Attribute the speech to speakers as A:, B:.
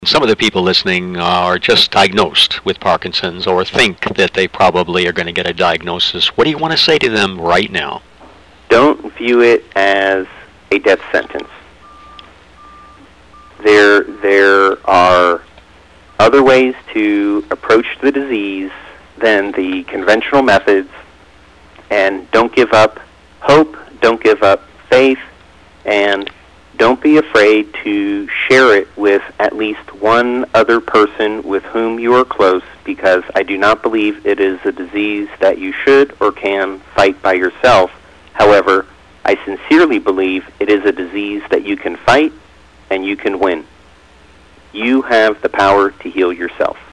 A: Some of the people listening are just diagnosed with Parkinson's or think that they probably are going to get a diagnosis. What do you want to say to them right now?
B: Don't view it as a death sentence. There are other ways to approach the disease than the conventional methods, and don't give up hope, don't give up faith, and don't be afraid to share it with at least one other person with whom you are close, because I do not believe it is a disease that you should or can fight by yourself. However, I sincerely believe it is a disease that you can fight and you can win. You have the power to heal yourself.